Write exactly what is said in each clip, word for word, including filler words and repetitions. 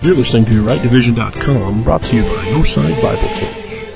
You're listening to right division dot com, brought to you by Northside Bible Church.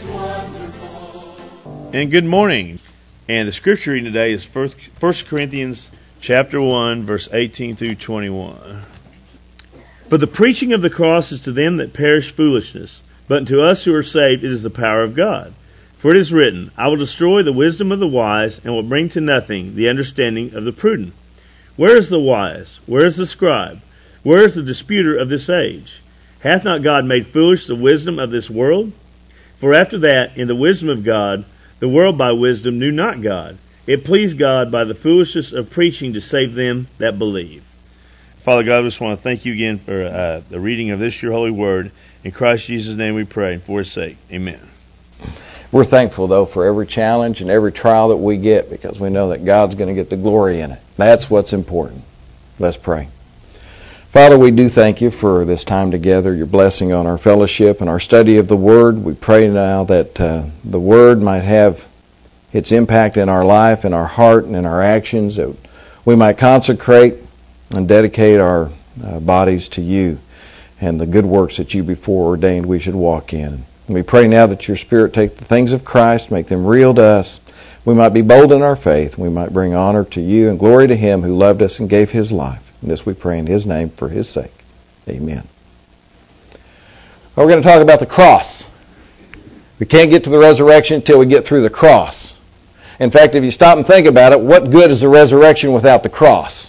And good morning. And the scripture reading today is First Corinthians chapter one, verse eighteen through twenty-one. For the preaching of the cross is to them that perish foolishness, but unto us who are saved it is the power of God. For it is written, I will destroy the wisdom of the wise, and will bring to nothing the understanding of the prudent. Where is the wise? Where is the scribe? Where is the disputer of this age? Hath not God made foolish the wisdom of this world? For after that, in the wisdom of God, the world by wisdom knew not God. It pleased God by the foolishness of preaching to save them that believe. Father God, I just want to thank you again for uh, the reading of this, your holy word. In Christ Jesus' name we pray, and for his sake. Amen. We're thankful, though, for every challenge and every trial that we get, because we know that God's going to get the glory in it. That's what's important. Let's pray. Father, we do thank you for this time together, your blessing on our fellowship and our study of the Word. We pray now that uh, the Word might have its impact in our life, in our heart, and in our actions, that we might consecrate and dedicate our uh, bodies to you and the good works that you before ordained we should walk in. And we pray now that your Spirit take the things of Christ, make them real to us. We might be bold in our faith. We might bring honor to you and glory to him who loved us and gave his life. And this we pray in his name for his sake. Amen. Well, we're going to talk about the cross. We can't get to the resurrection until we get through the cross. In fact, if you stop and think about it, what good is the resurrection without the cross?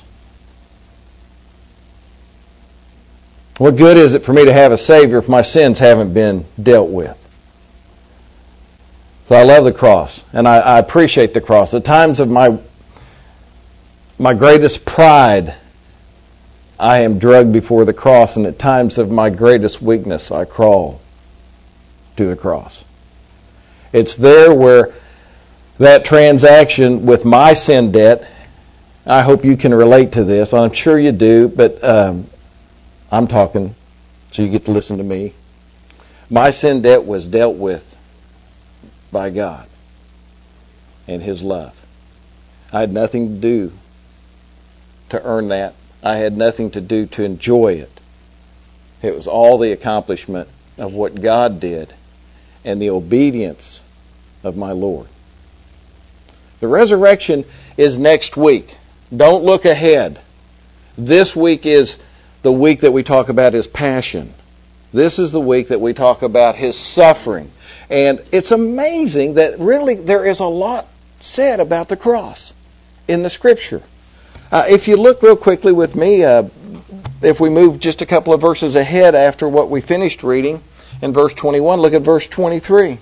What good is it for me to have a Savior if my sins haven't been dealt with? So I love the cross, and I, I appreciate the cross. At times of my my greatest pride, I am drugged before the cross, and at times of my greatest weakness, I crawl to the cross. It's there where that transaction with my sin debt, I hope you can relate to this. I'm sure you do, but um, I'm talking, so you get to listen to me. My sin debt was dealt with by God and his love. I had nothing to do to earn that. I had nothing to do to enjoy it. It was all the accomplishment of what God did and the obedience of my Lord. The resurrection is next week. Don't look ahead. This week is the week that we talk about his passion. This is the week that we talk about his suffering. And it's amazing that really there is a lot said about the cross in the Scripture. Uh, if you look real quickly with me, uh, if we move just a couple of verses ahead after what we finished reading, in verse twenty-one, look at verse twenty-three.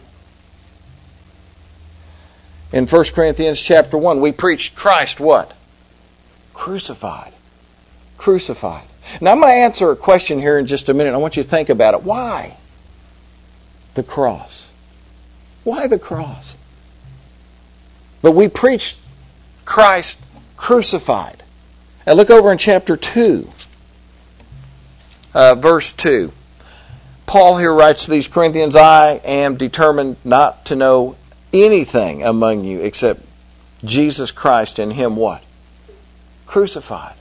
In First Corinthians chapter one, we preach Christ what? Crucified. Crucified. Now I'm going to answer a question here in just a minute. I want you to think about it. Why the cross? Why the cross? But we preach Christ crucified. And look over in chapter two, uh, verse two. Paul here writes to these Corinthians, I am determined not to know anything among you except Jesus Christ and him what? Crucified.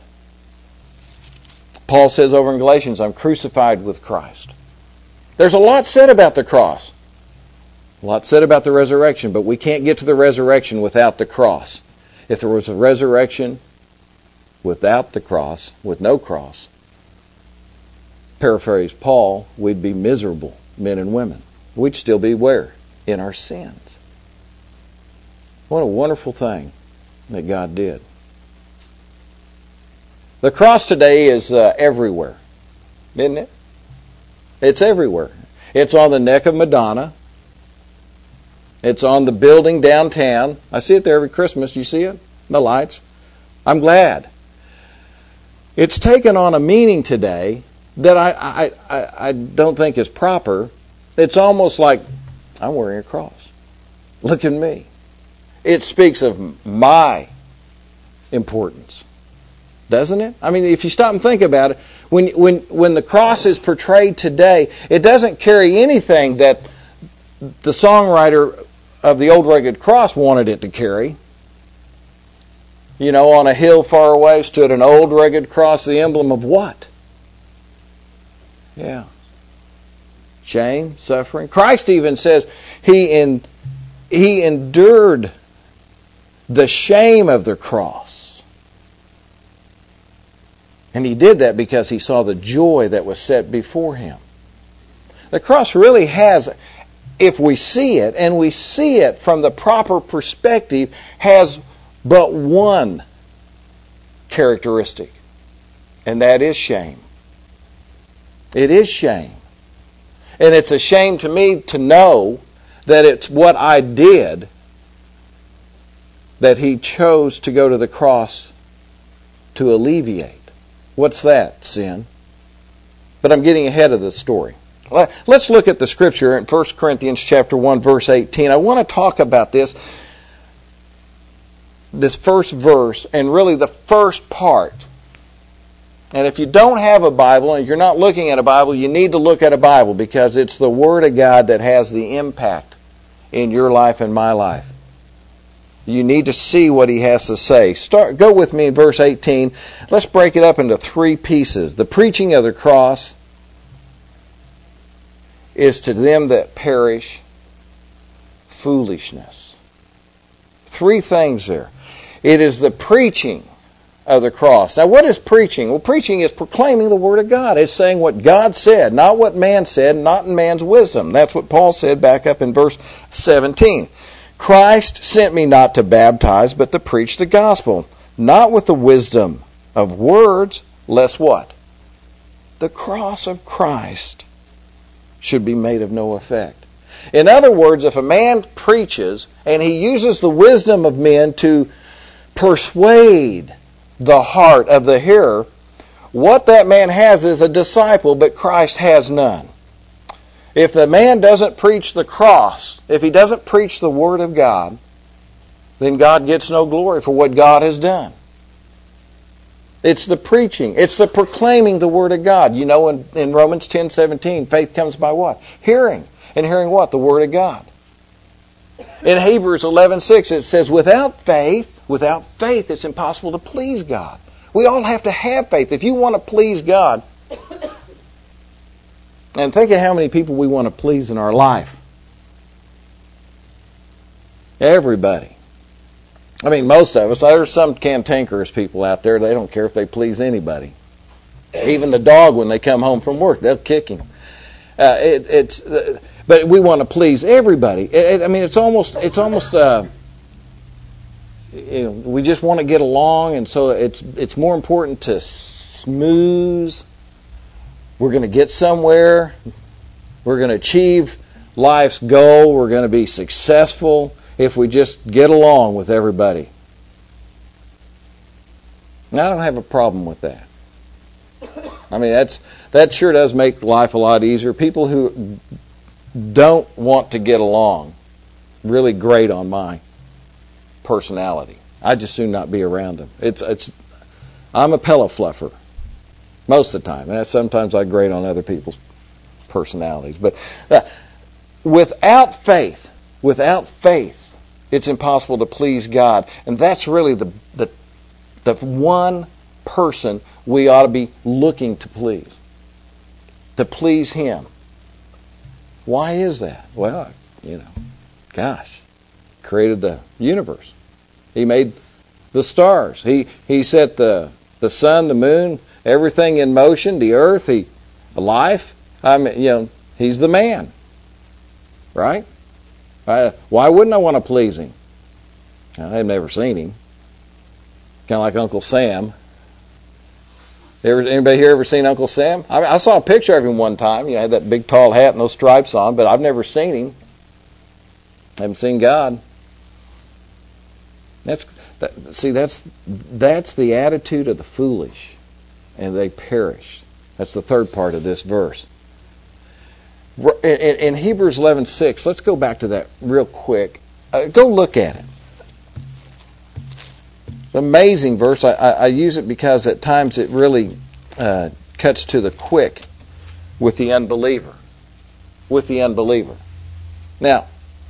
Paul says over in Galatians, I'm crucified with Christ. There's a lot said about the cross. A lot said about the resurrection, but we can't get to the resurrection without the cross. If there was a resurrection without the cross, with no cross, paraphrase Paul, we'd be miserable men and women. We'd still be where? In our sins. What a wonderful thing that God did. The cross today is uh, everywhere, isn't it? It's everywhere. It's on the neck of Madonna. It's on the building downtown. I see it there every Christmas. You see it? The lights. I'm glad. It's taken on a meaning today that I, I, I, I don't think is proper. It's almost like, I'm wearing a cross. Look at me. It speaks of my importance. Doesn't it? I mean, if you stop and think about it, when when when the cross is portrayed today, it doesn't carry anything that the songwriter of the Old Rugged Cross wanted it to carry. You know, on a hill far away stood an old rugged cross, the emblem of what? Yeah. Shame, suffering. Christ even says he in, he endured the shame of the cross. And he did that because he saw the joy that was set before him. The cross really has, if we see it, and we see it from the proper perspective, has but one characteristic, and that is shame. It is shame. And it's a shame to me to know that it's what I did that he chose to go to the cross to alleviate. What's that? Sin. But I'm getting ahead of the story. Let's look at the scripture in First Corinthians chapter one, verse eighteen. I want to talk about this, this first verse, and really the first part. And if you don't have a Bible and you're not looking at a Bible, you need to look at a Bible, because it's the Word of God that has the impact in your life and my life. You need to see what he has to say. Start. Go with me in verse eighteen. Let's break it up into three pieces. The preaching of the cross is to them that perish foolishness. Three things there. It is the preaching of the cross. Now, what is preaching? Well, preaching is proclaiming the Word of God. It's saying what God said, not what man said, not in man's wisdom. That's what Paul said back up in verse seventeen. Christ sent me not to baptize, but to preach the gospel, not with the wisdom of words, lest what? The cross of Christ should be made of no effect. In other words, if a man preaches and he uses the wisdom of men to persuade the heart of the hearer, what that man has is a disciple, but Christ has none. If the man doesn't preach the cross, if he doesn't preach the Word of God, then God gets no glory for what God has done. It's the preaching. It's the proclaiming the Word of God. You know, in, in Romans ten seventeen, faith comes by what? Hearing. And hearing what? The Word of God. In Hebrews eleven six, it says, without faith, without faith, it's impossible to please God. We all have to have faith. If you want to please God, and think of how many people we want to please in our life. Everybody. I mean, most of us. There's some cantankerous people out there. They don't care if they please anybody. Even the dog, when they come home from work, they'll kick him. Uh, it, it's, uh, but we want to please everybody. It, it, I mean, it's almost, it's almost. Uh, you know, we just want to get along, and so it's it's more important to smooth. We're going to get somewhere. We're going to achieve life's goal. We're going to be successful if we just get along with everybody. Now, I don't have a problem with that. I mean, that's that sure does make life a lot easier. People who don't want to get along really grate on my personality. I'd just soon not be around them. It's it's. I'm a pillow fluffer most of the time. And sometimes I grate on other people's personalities. But uh, without faith, without faith, it's impossible to please God. And that's really the the the one person we ought to be looking to please. To please Him. Why is that? Well, you know, gosh, created the universe. He made the stars. He he set the the sun, the moon, everything in motion, the earth, he life. I mean, you know, He's the man. Right? I, why wouldn't I want to please Him? I've never seen Him. Kind of like Uncle Sam. Ever, anybody here ever seen Uncle Sam? I, mean, I saw a picture of him one time. He had that big tall hat and those stripes on, but I've never seen him. I haven't seen God. That's that, see, that's that's the attitude of the foolish, and they perish. That's the third part of this verse. In, in Hebrews eleven six, let's go back to that real quick. Uh, go look at it. Amazing verse. I, I, I use it because at times it really uh, cuts to the quick with the unbeliever. With the unbeliever. Now,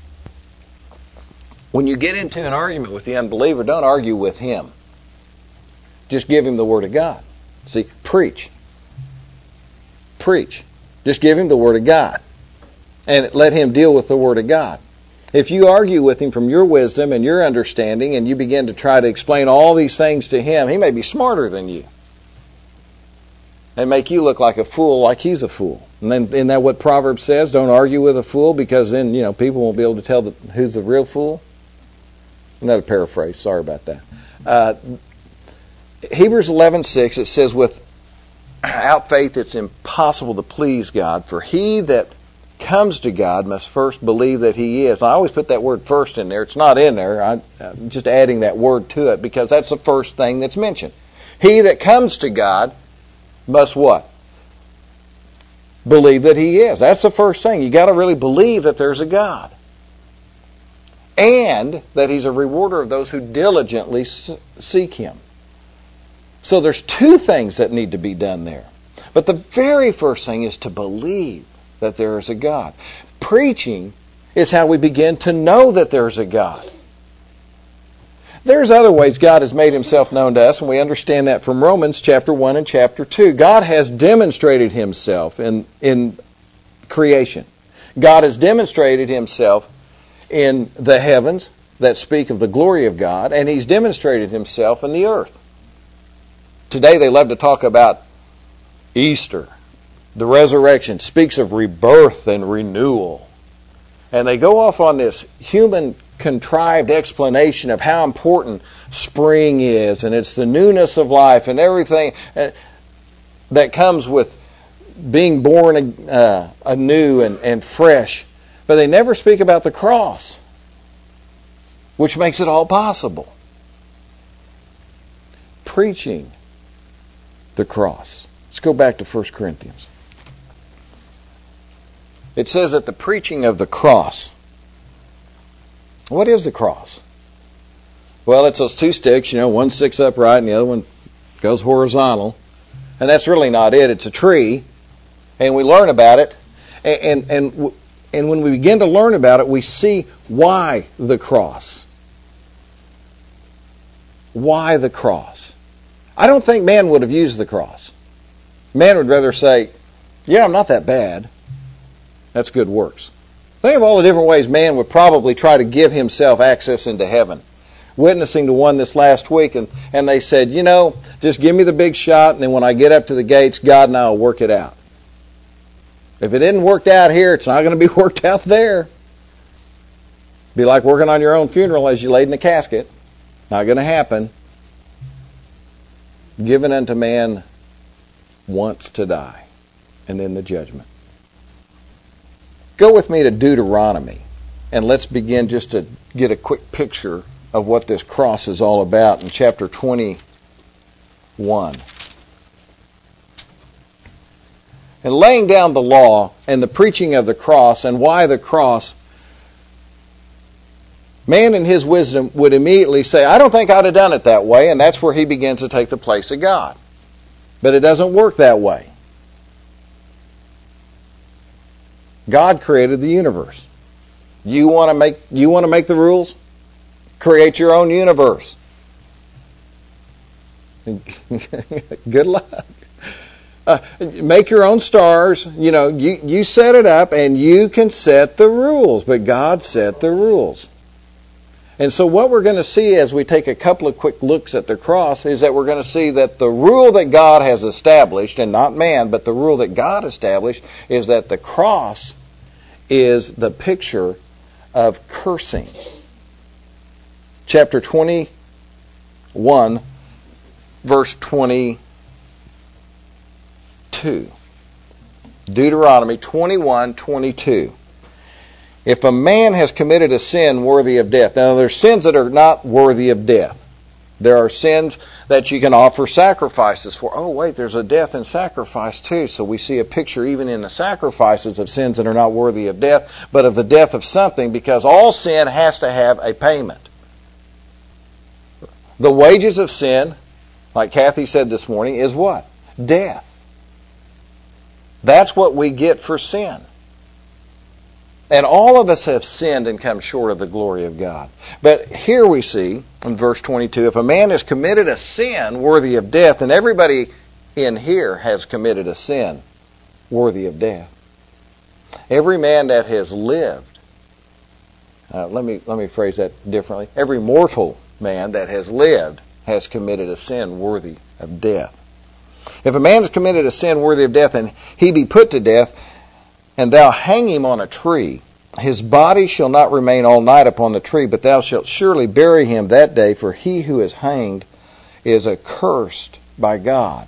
when you get into an argument with the unbeliever, don't argue with him. Just give him the Word of God. See, preach. Preach. Just give him the Word of God. And let him deal with the Word of God. If you argue with him from your wisdom and your understanding and you begin to try to explain all these things to him, he may be smarter than you. And make you look like a fool, like he's a fool. And then, isn't that what Proverbs says? Don't argue with a fool, because then, you know, people won't be able to tell the, who's the real fool. Another paraphrase. Sorry about that. Uh, Hebrews eleven six, it says, without faith it's impossible to please God, for he that comes to God must first believe that He is. I always put that word first in there. It's not in there. I, I'm just adding that word to it because that's the first thing that's mentioned. He that comes to God must what? Believe that He is. That's the first thing. You got to really believe that there's a God. And that He's a rewarder of those who diligently seek Him. So there's two things that need to be done there. But the very first thing is to believe that there is a God. Preaching is how we begin to know that there's a God. There's other ways God has made Himself known to us, and we understand that from Romans chapter one and chapter two. God has demonstrated Himself in, in creation. God has demonstrated Himself in the heavens that speak of the glory of God, and He's demonstrated Himself in the earth. Today they love to talk about Easter. The resurrection speaks of rebirth and renewal. And they go off on this human contrived explanation of how important spring is, and it's the newness of life and everything that comes with being born uh, anew and, and fresh. But they never speak about the cross, which makes it all possible. Preaching the cross. Let's go back to First Corinthians. It says that the preaching of the cross. What is the cross? Well, it's those two sticks, you know, one sticks upright and the other one goes horizontal. And that's really not it. It's a tree. And we learn about it. And, and, and, and when we begin to learn about it, we see why the cross. Why the cross? I don't think man would have used the cross. Man would rather say, yeah, I'm not that bad. That's good works. Think of all the different ways man would probably try to give himself access into heaven. Witnessing to one this last week, and, and they said, you know, just give me the big shot, and then when I get up to the gates, God and I will work it out. If it didn't work out here, it's not going to be worked out there. Be like working on your own funeral as you laid in the casket. Not going to happen. Given unto man once to die, and then the judgment. Go with me to Deuteronomy, and let's begin just to get a quick picture of what this cross is all about in chapter twenty-one. And laying down the law and the preaching of the cross and why the cross, man in his wisdom would immediately say, I don't think I'd have done it that way, and that's where he begins to take the place of God. But it doesn't work that way. God created the universe. You want to make you want to make the rules? Create your own universe. Good luck. Uh, make your own stars. You know, you, you set it up and you can set the rules, but God set the rules. And so what we're going to see as we take a couple of quick looks at the cross is that we're going to see that the rule that God has established, and not man, but the rule that God established, is that the cross is the picture of cursing. Chapter twenty-one, verse twenty-two. Deuteronomy twenty-one, twenty-two. If a man has committed a sin worthy of death. Now, there are sins that are not worthy of death. There are sins that you can offer sacrifices for. Oh, wait, there's a death and sacrifice too. So we see a picture even in the sacrifices of sins that are not worthy of death, but of the death of something, because all sin has to have a payment. The wages of sin, like Kathy said this morning, is what? Death. That's what we get for sin. And all of us have sinned and come short of the glory of God. But here we see, in verse twenty-two, if a man has committed a sin worthy of death, and everybody in here has committed a sin worthy of death. Every man that has lived, uh, let me let me phrase that differently. Every mortal man that has lived has committed a sin worthy of death. If a man has committed a sin worthy of death, and he be put to death, and thou hang him on a tree, his body shall not remain all night upon the tree, but thou shalt surely bury him that day, for he who is hanged is accursed by God.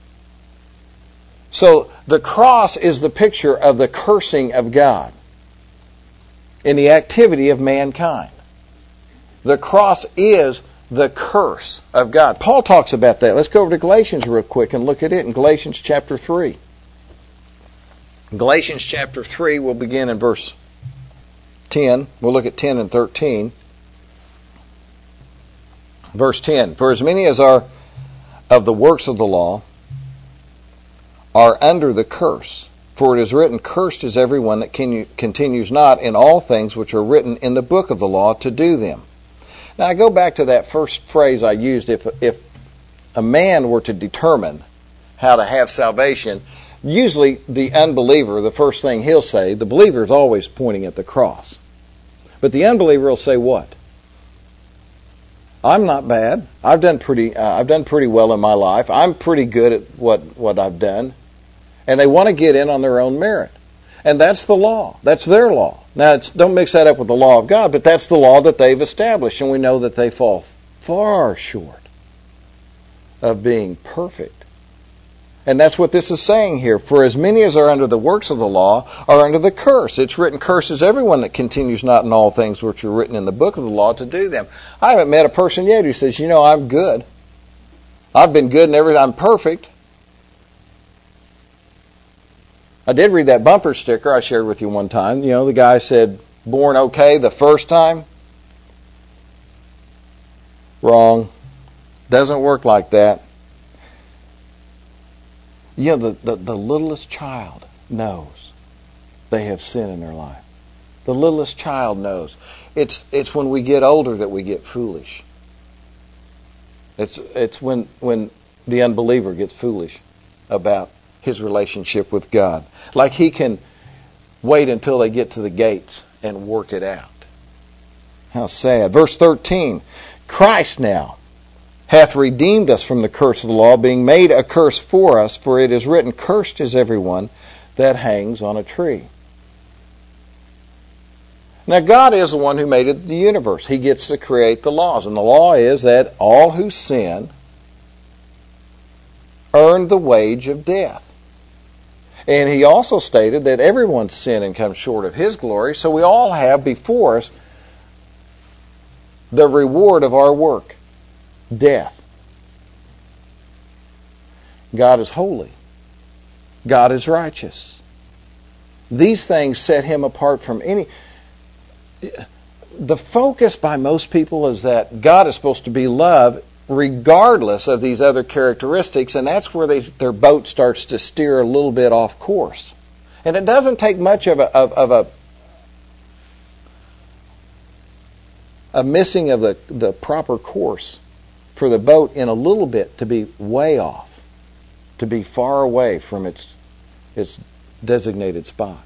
So the cross is the picture of the cursing of God in the activity of mankind. The cross is the curse of God. Paul talks about that. Let's go over to Galatians real quick and look at it in Galatians chapter three. Galatians chapter three, we'll begin in verse ten. We'll look at ten and thirteen. Verse ten. For as many as are of the works of the law are under the curse. For it is written, cursed is everyone that continues not in all things which are written in the book of the law to do them. Now I go back to that first phrase I used. If, if a man were to determine how to have salvation, usually the unbeliever, the first thing he'll say, the believer is always pointing at the cross. But the unbeliever will say what? I'm not bad. I've done pretty. Uh, I've done pretty well in my life. I'm pretty good at what what I've done, and they want to get in on their own merit, and that's the law. That's their law. Now, it's, don't mix that up with the law of God, but that's the law that they've established, and we know that they fall far short of being perfect. And that's what this is saying here. For as many as are under the works of the law are under the curse. It's written, curses everyone that continues not in all things which are written in the book of the law to do them. I haven't met a person yet who says, you know, I'm good. I've been good and everything. I'm perfect. I did read that bumper sticker I shared with you one time. You know, the guy said, born okay the first time. Wrong. Doesn't work like that. You know, the, the, the littlest child knows they have sin in their life. The littlest child knows. It's it's when we get older that we get foolish. It's it's when when the unbeliever gets foolish about his relationship with God. Like he can wait until they get to the gates and work it out. How sad. Verse thirteen. Christ now hath redeemed us from the curse of the law, being made a curse for us, for it is written, cursed is everyone that hangs on a tree. Now God is the one who made the universe. He gets to create the laws. And the law is that all who sin earn the wage of death. And He also stated that everyone's sinned and comes short of His glory, so we all have before us the reward of our work. Death. God is holy. God is righteous. These things set Him apart from any... The focus by most people is that God is supposed to be loved regardless of these other characteristics, and that's where they, their boat starts to steer a little bit off course. And it doesn't take much of a, of, of a a missing of the, the proper course for the boat in a little bit to be way off, to be far away from its its designated spot.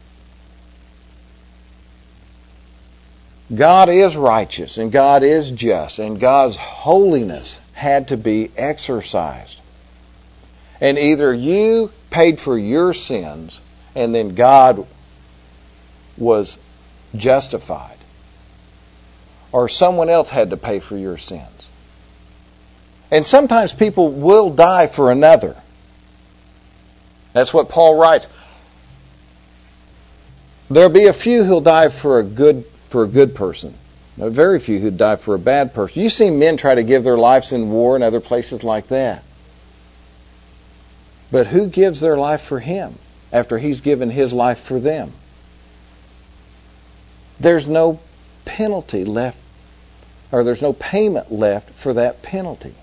God is righteous and God is just, and God's holiness had to be exercised. And either you paid for your sins and then God was justified, or someone else had to pay for your sins. And sometimes people will die for another. That's what Paul writes. There'll be a few who'll die for a good for a good person. There are very few who die for a bad person. You see men try to give their lives in war and other places like that. But who gives their life for Him after He's given His life for them? There's no penalty left, or there's no payment left for that penalty.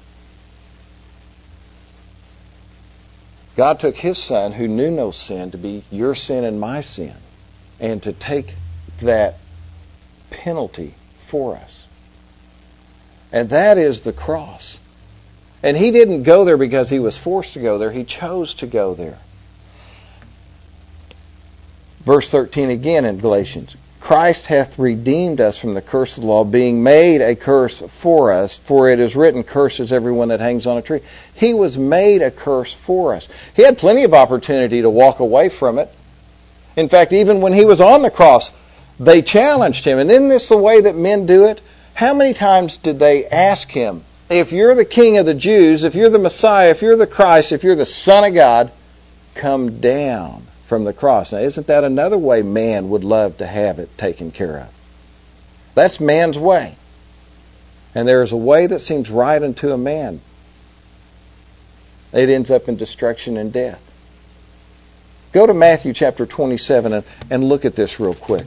God took His Son, who knew no sin, to be your sin and my sin, and to take that penalty for us. And that is the cross. And He didn't go there because He was forced to go there. He chose to go there. Verse thirteen again in Galatians. Christ hath redeemed us from the curse of the law, being made a curse for us, for it is written, curses everyone that hangs on a tree. He was made a curse for us. He had plenty of opportunity to walk away from it. In fact, even when he was on the cross, they challenged him. And isn't this the way that men do it? How many times did they ask him, if you're the King of the Jews, if you're the Messiah, if you're the Christ, if you're the Son of God, come down from the cross. Now, isn't that another way man would love to have it taken care of? That's man's way. And there is a way that seems right unto a man. It ends up in destruction and death. Go to Matthew chapter twenty-seven and, and look at this real quick.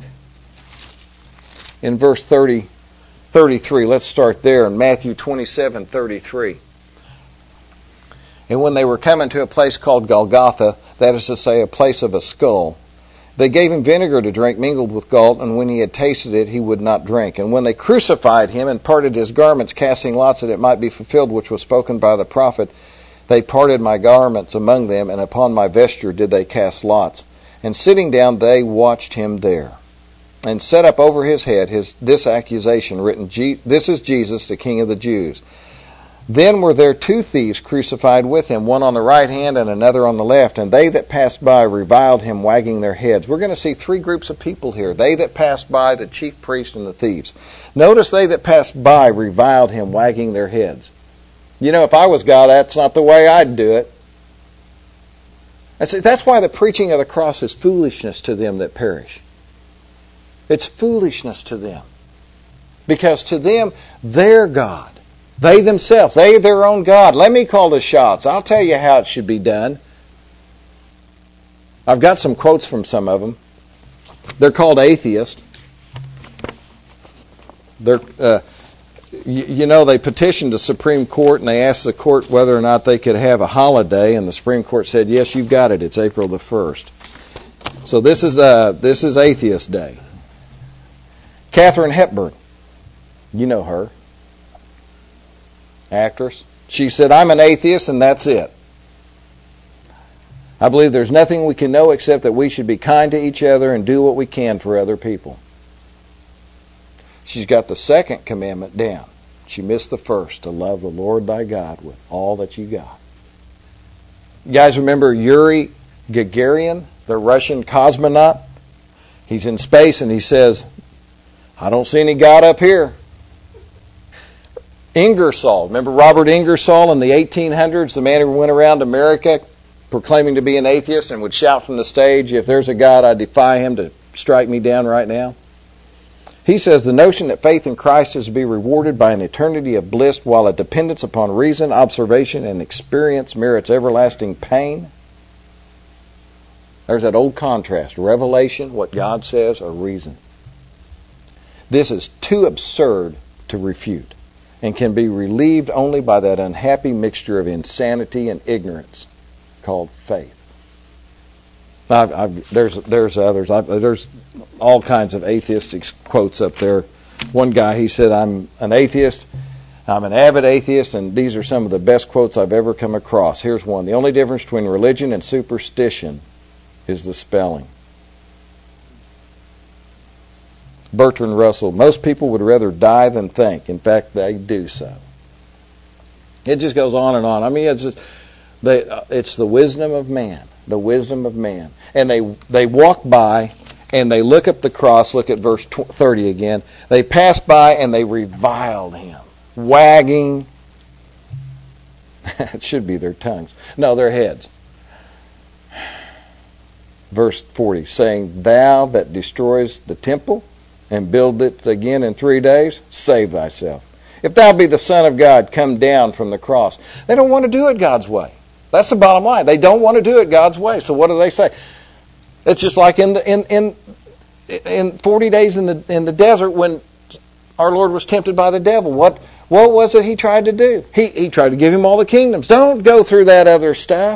In verse thirty, thirty-three, let's start there in Matthew twenty-seven, thirty-three. And when they were coming to a place called Golgotha, that is to say, a place of a skull, they gave him vinegar to drink mingled with gall, and when he had tasted it, he would not drink. And when they crucified him and parted his garments, casting lots that it might be fulfilled, which was spoken by the prophet, they parted my garments among them, and upon my vesture did they cast lots. And sitting down, they watched him there, and set up over his head his this accusation written, This is Jesus, the King of the Jews. Then were there two thieves crucified with him, one on the right hand and another on the left. And they that passed by reviled him, wagging their heads. We're going to see three groups of people here. They that passed by, the chief priest, and the thieves. Notice they that passed by reviled him, wagging their heads. You know, if I was God, that's not the way I'd do it. I say, that's why the preaching of the cross is foolishness to them that perish. It's foolishness to them. Because to them, they're God. They themselves, they are their own God. Let me call the shots. I'll tell you how it should be done. I've got some quotes from some of them. They're called atheists. They're, uh, you, you know, they petitioned the Supreme Court and they asked the court whether or not they could have a holiday, and the Supreme Court said, yes, you've got it. It's April the first. So this is uh, this is Atheist Day. Katharine Hepburn, you know her. Actress. She said, I'm an atheist and that's it. I believe there's nothing we can know except that we should be kind to each other and do what we can for other people. She's got the second commandment down. She missed the first, to love the Lord thy God with all that you got. You guys remember Yuri Gagarin, the Russian cosmonaut? He's in space and he says, I don't see any God up here. Ingersoll, remember Robert Ingersoll in the eighteen hundreds, the man who went around America proclaiming to be an atheist and would shout from the stage, if there's a God, I defy him to strike me down right now. He says the notion that faith in Christ is to be rewarded by an eternity of bliss while a dependence upon reason, observation, and experience merits everlasting pain. There's that old contrast, revelation, what God says, or reason. This is too absurd to refute, and can be relieved only by that unhappy mixture of insanity and ignorance called faith. I've, I've, there's there's others. I've, there's all kinds of atheistic quotes up there. One guy, he said, I'm an atheist, I'm an avid atheist, and these are some of the best quotes I've ever come across. Here's one. The only difference between religion and superstition is the spelling. Bertrand Russell, most people would rather die than think. In fact, they do so. It just goes on and on. I mean, it's just, they, uh, it's the wisdom of man. The wisdom of man. And they they walk by and they look up the cross. Look at verse thirty again. They passed by and they reviled him, wagging. It should be their tongues. No, their heads. Verse forty, saying, Thou that destroys the temple and build it again in three days, save thyself. If thou be the Son of God, come down from the cross. They don't want to do it God's way. That's the bottom line. They don't want to do it God's way. So what do they say? It's just like in the in in in forty days in the in the desert when our Lord was tempted by the devil. What what was it he tried to do? He he tried to give him all the kingdoms. Don't go through that other stuff.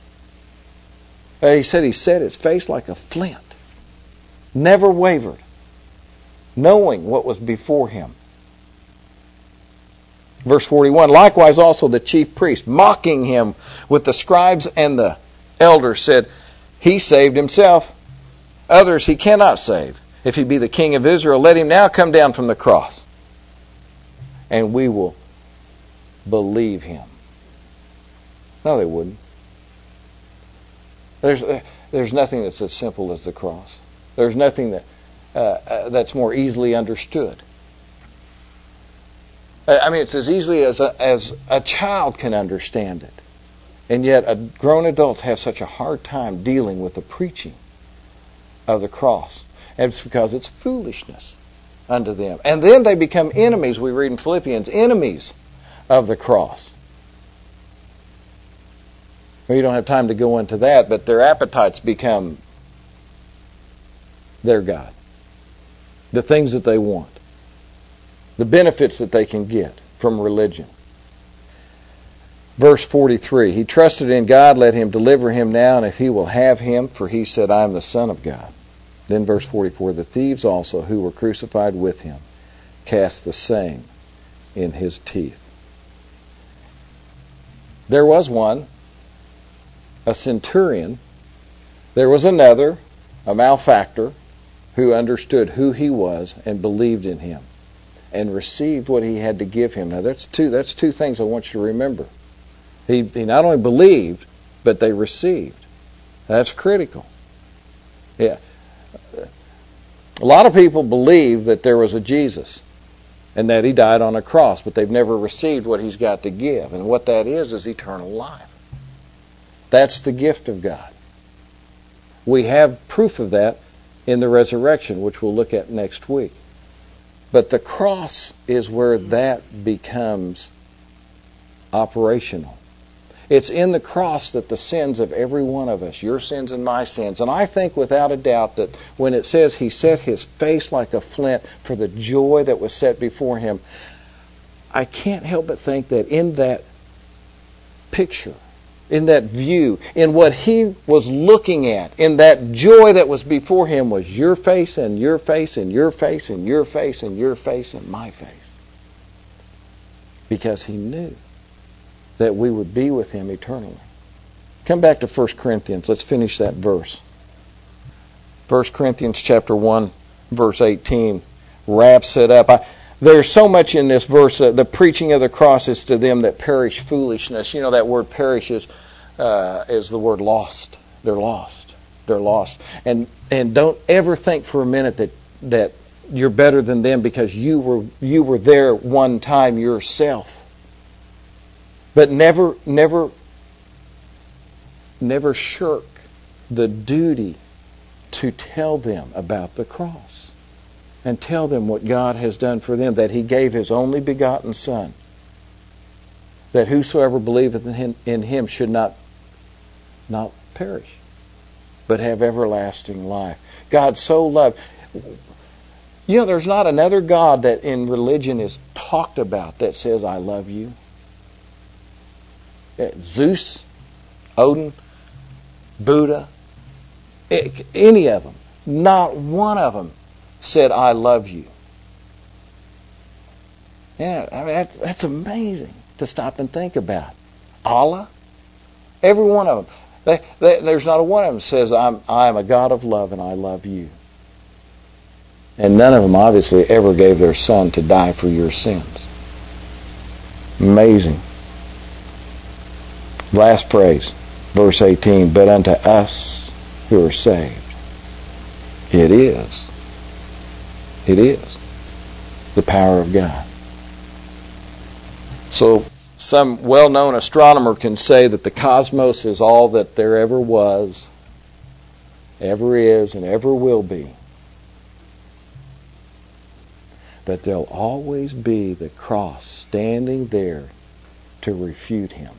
He said he set his face like a flint. Never wavered. Knowing what was before him. Verse forty-one, likewise also the chief priest, mocking him with the scribes and the elders, said, He saved himself. Others he cannot save. If he be the King of Israel, let him now come down from the cross, and we will believe him. No, they wouldn't. There's there's nothing that's as simple as the cross. There's nothing that uh, uh, that's more easily understood. I mean, it's as easily as a, as a child can understand it. And yet, a grown adults have such a hard time dealing with the preaching of the cross. And it's because it's foolishness unto them. And then they become enemies, we read in Philippians, enemies of the cross. We don't have time to go into that, but their appetites become their God. The things that they want. The benefits that they can get from religion. Verse forty-three, he trusted in God, let him deliver him now, and if he will have him, for he said, I am the Son of God. Then verse forty-four, the thieves also who were crucified with him cast the same in his teeth. There was one, a centurion. There was another, a malefactor, who understood who he was and believed in him and received what he had to give him. Now that's two, that's two things I want you to remember. He, he not only believed, but they received. That's critical. Yeah. A lot of people believe that there was a Jesus and that he died on a cross, but they've never received what he's got to give. And what that is, is eternal life. That's the gift of God. We have proof of that in the resurrection, which we'll look at next week. But the cross is where that becomes operational. It's in the cross that the sins of every one of us, your sins and my sins, and I think without a doubt that when it says he set his face like a flint for the joy that was set before him, I can't help but think that in that picture, in that view, in what he was looking at, in that joy that was before him was your face and your face and your face and your face and your face and my face. Because he knew that we would be with him eternally. Come back to First Corinthians. Let's finish that verse. First Corinthians chapter one, verse eighteen wraps it up. I, there's so much in this verse. Uh, the preaching of the cross is to them that perish foolishness. You know that word perish is, uh, is the word lost. They're lost. They're lost. And and don't ever think for a minute that that you're better than them because you were you were there one time yourself. But never, never, never shirk the duty to tell them about the cross and tell them what God has done for them, that he gave his only begotten Son, that whosoever believeth in him, in him should not, not perish, but have everlasting life. God so loved. You know, there's not another God that in religion is talked about that says, I love you. Zeus, Odin, Buddha, any of them, not one of them said, I love you. Yeah, I mean, that's, that's amazing to stop and think about. Allah, every one of them. They, they, there's not a one of them says, I'm, I'm a God of love and I love you. And none of them obviously ever gave their Son to die for your sins. Amazing. Last phrase, verse eighteen, but unto us who are saved, it is, it is the power of God. So some well-known astronomer can say that the cosmos is all that there ever was, ever is, and ever will be. But there'll always be the cross standing there to refute him.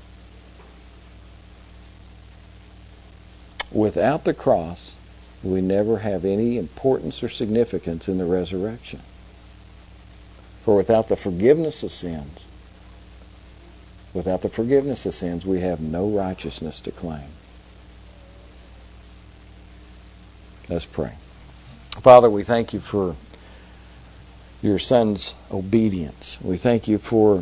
Without the cross, we never have any importance or significance in the resurrection. For without the forgiveness of sins, without the forgiveness of sins, we have no righteousness to claim. Let's pray. Father, we thank you for your Son's obedience. We thank you for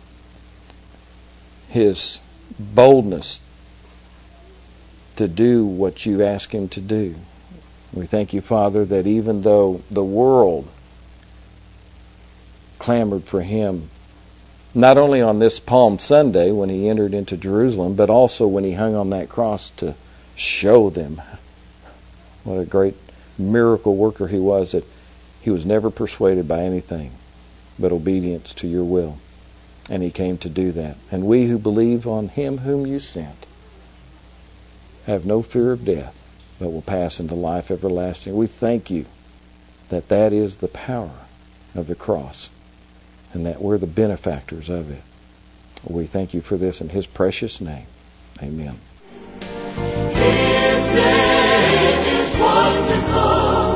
his boldness to do what you ask him to do. We thank you, Father, that even though the world clamored for him, not only on this Palm Sunday when he entered into Jerusalem, but also when he hung on that cross to show them what a great miracle worker he was, that he was never persuaded by anything but obedience to your will. And he came to do that. And we who believe on him whom you sent have no fear of death, but will pass into life everlasting. We thank you that that is the power of the cross and that we're the benefactors of it. We thank you for this in his precious name. Amen. His name is wonderful,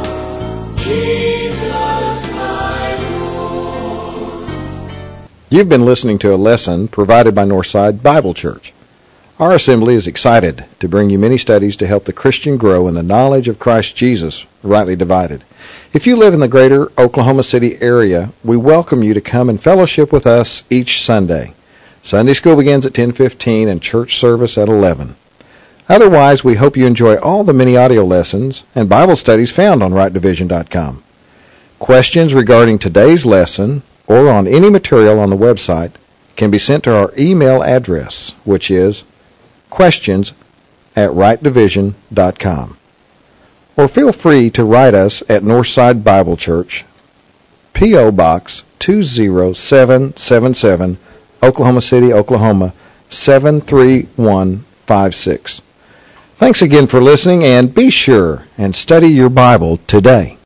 Jesus my Lord. You've been listening to a lesson provided by Northside Bible Church. Our assembly is excited to bring you many studies to help the Christian grow in the knowledge of Christ Jesus, rightly divided. If you live in the greater Oklahoma City area, we welcome you to come and fellowship with us each Sunday. Sunday school begins at ten fifteen and church service at eleven. Otherwise, we hope you enjoy all the many audio lessons and Bible studies found on right division dot com. Questions regarding today's lesson or on any material on the website can be sent to our email address, which is questions at right division dot com. Or feel free to write us at Northside Bible Church, P O. Box two zero seven seven seven, Oklahoma City, Oklahoma seven three one five six. Thanks again for listening, and be sure and study your Bible today.